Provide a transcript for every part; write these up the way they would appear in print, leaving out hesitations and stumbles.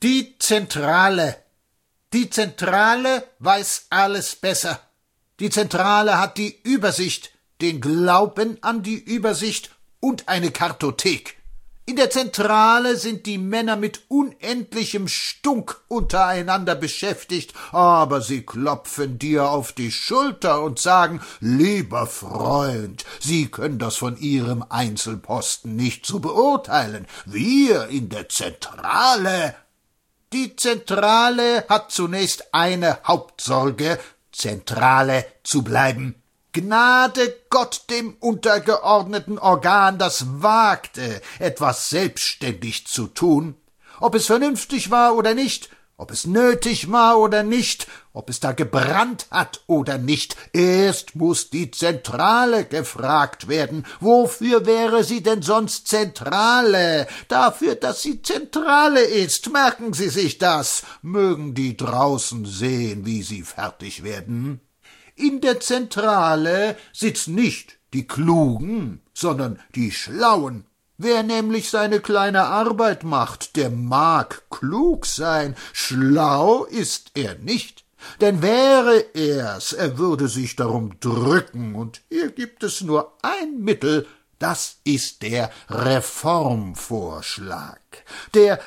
Die Zentrale. Die Zentrale weiß alles besser. Die Zentrale hat die Übersicht, den Glauben an die Übersicht und eine Kartothek. In der Zentrale sind die Männer mit unendlichem Stunk untereinander beschäftigt, aber sie klopfen dir auf die Schulter und sagen, lieber Freund, Sie können das von Ihrem Einzelposten nicht so beurteilen. Wir in der Zentrale. Die Zentrale hat zunächst eine Hauptsorge, Zentrale zu bleiben. Gnade Gott dem untergeordneten Organ, das wagte, etwas selbstständig zu tun, ob es vernünftig war oder nicht, ob es nötig war oder nicht, ob es da gebrannt hat oder nicht. Erst muß die Zentrale gefragt werden. Wofür wäre sie denn sonst Zentrale? Dafür, dass sie Zentrale ist. Merken Sie sich das. Mögen die draußen sehen, wie sie fertig werden. In der Zentrale sitzen nicht die Klugen, sondern die Schlauen. Wer nämlich seine kleine Arbeit macht, der mag klug sein, schlau ist er nicht. Denn wäre er's, er würde sich darum drücken, und hier gibt es nur ein Mittel, das ist der Reformvorschlag. Der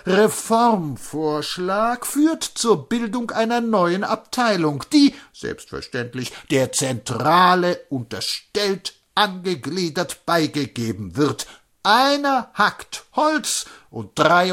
Reformvorschlag führt zur Bildung einer neuen Abteilung, die, selbstverständlich, der Zentrale unterstellt, angegliedert beigegeben wird. Einer hackt Holz und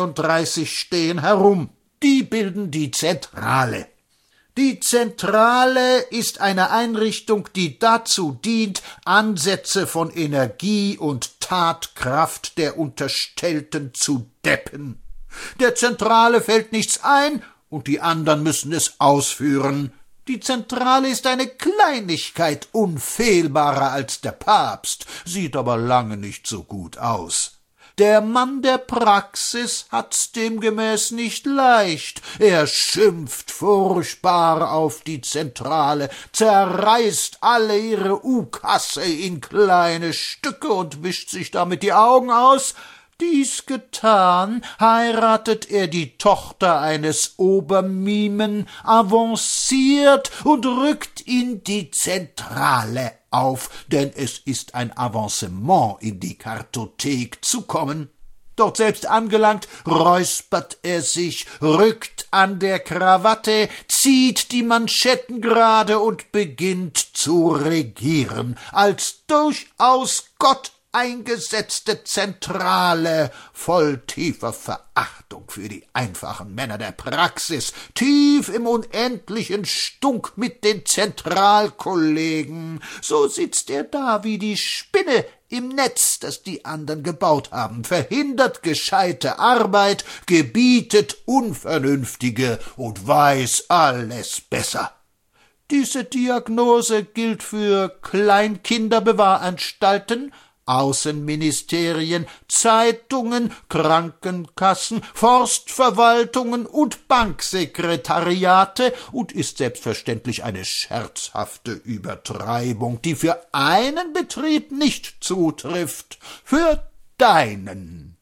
33 stehen herum. Die bilden die Zentrale. Die Zentrale ist eine Einrichtung, die dazu dient, Ansätze von Energie und Tatkraft der Unterstellten zu deppen. Der Zentrale fällt nichts ein, und die anderen müssen es ausführen. Die Zentrale ist eine Kleinigkeit, unfehlbarer als der Papst, sieht aber lange nicht so gut aus. Der Mann der Praxis hat's demgemäß nicht leicht. Er schimpft furchtbar auf die Zentrale, zerreißt alle ihre Ukasse in kleine Stücke und wischt sich damit die Augen aus. Dies getan, heiratet er die Tochter eines Obermimen, avanciert und rückt in die Zentrale auf, denn es ist ein Avancement, in die Kartothek zu kommen. Dort selbst angelangt, räuspert er sich, rückt an der Krawatte, zieht die Manschetten gerade und beginnt zu regieren, als durchaus Gott eingesetzte Zentrale, voll tiefer Verachtung für die einfachen Männer der Praxis, tief im unendlichen Stunk mit den Zentralkollegen. So sitzt er da wie die Spinne im Netz, das die anderen gebaut haben, verhindert gescheite Arbeit, gebietet Unvernünftige und weiß alles besser. Diese Diagnose gilt für Kleinkinderbewahranstalten, Außenministerien, Zeitungen, Krankenkassen, Forstverwaltungen und Banksekretariate und ist selbstverständlich eine scherzhafte Übertreibung, die für einen Betrieb nicht zutrifft, für deinen.